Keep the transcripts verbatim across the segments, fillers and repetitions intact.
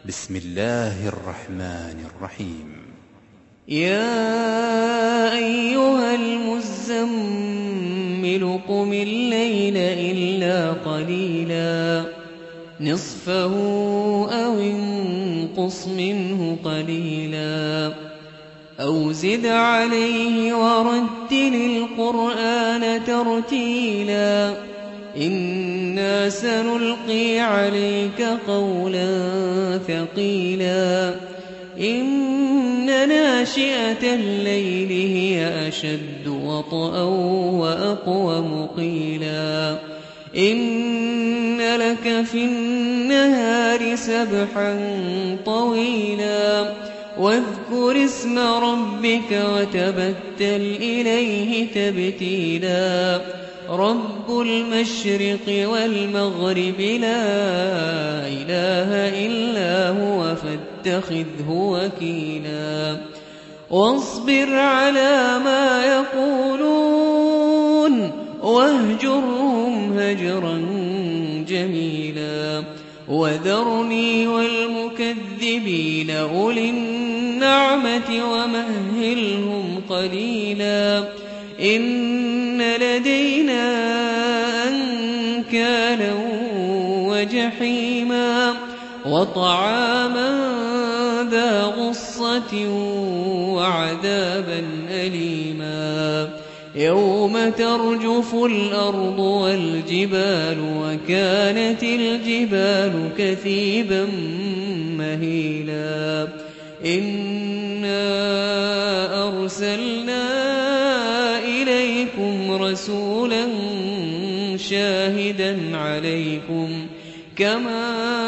بسم الله الرحمن الرحيم. يا أيها المزمل قم الليل إلا قليلا نصفه أو انقص منه قليلا أو زد عليه ورتل القرآن ترتيلا إنا سنلقي عليك قولا ثقيلا إن ناشئة الليل هي أشد وطئا وأقوم قيلا إن لك في النهار سبحا طويلا واذكر اسم ربك وتبتل إليه تبتيلا رب المشرق والمغرب لا إله إلا هو فاتخذه وكيلا واصبر على ما يقولون واهجرهم هجرا جميلا وذرني والمكذبين أولي النعمة ومهلهم قليلا إن لدينا أنكالا وجحيما وطعاما ذا غصة وعذابا أليما يوم ترجف الأرض والجبال وكانت الجبال كثيبا مهيلا إنا أرسلنا إليكم رسولا شاهدا عليكم كما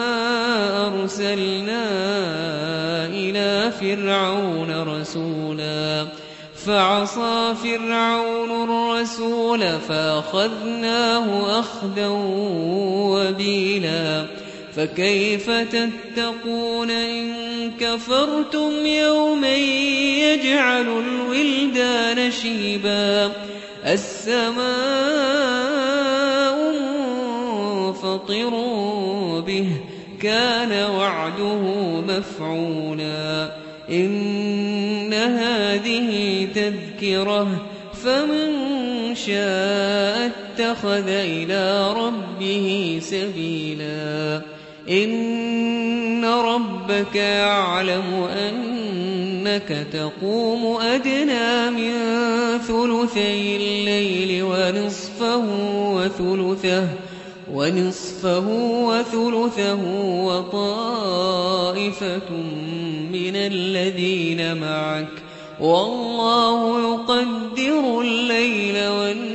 أرسلنا إلى فرعون رسولا فعصى فرعون الرسول فأخذناه أخذا وبيلا فكيف تتقون إن كفرتم يوما يجعل الولدان شيبا السماء منفطر به كان وعده مفعولا إن هذه تذكرة فمن شاء اتخذ إلى ربه سبيلا إن ربك يعلم أنك تقوم أدنى من ثلثي الليل ونصفه وثلثه ونصفه وثلثه وطائفة من الذين معك والله يقدر الليل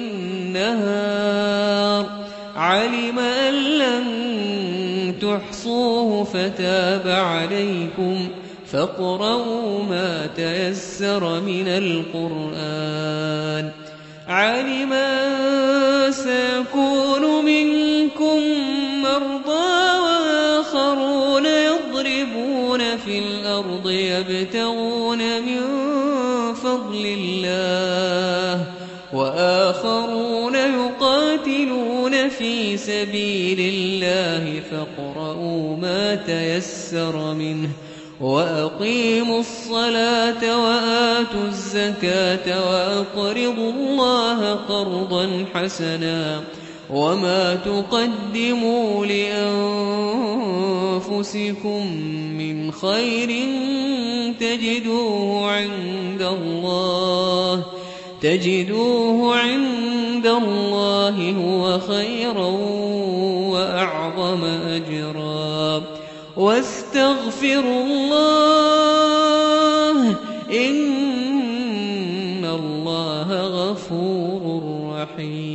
والنهار علم أن لن تحصوه فتاب عليكم فاقرؤوا ما تيسر من القرآن علم أن سيكون منكم مرضى وآخرون يضربون في الأرض يبتغون من فضل الله وآخرون يقاتلون في سبيل الله فاقرؤوا ما تيسر منه وأقيموا الصلاة وآتوا الزكاة وأقرضوا الله قرضا حسنا وما تقدموا لأنفسكم من خير تجدوه عند الله تجدوه عند الله هو خيرا وأعظم أجرا واستغفروا الله إن الله غفور رحيم.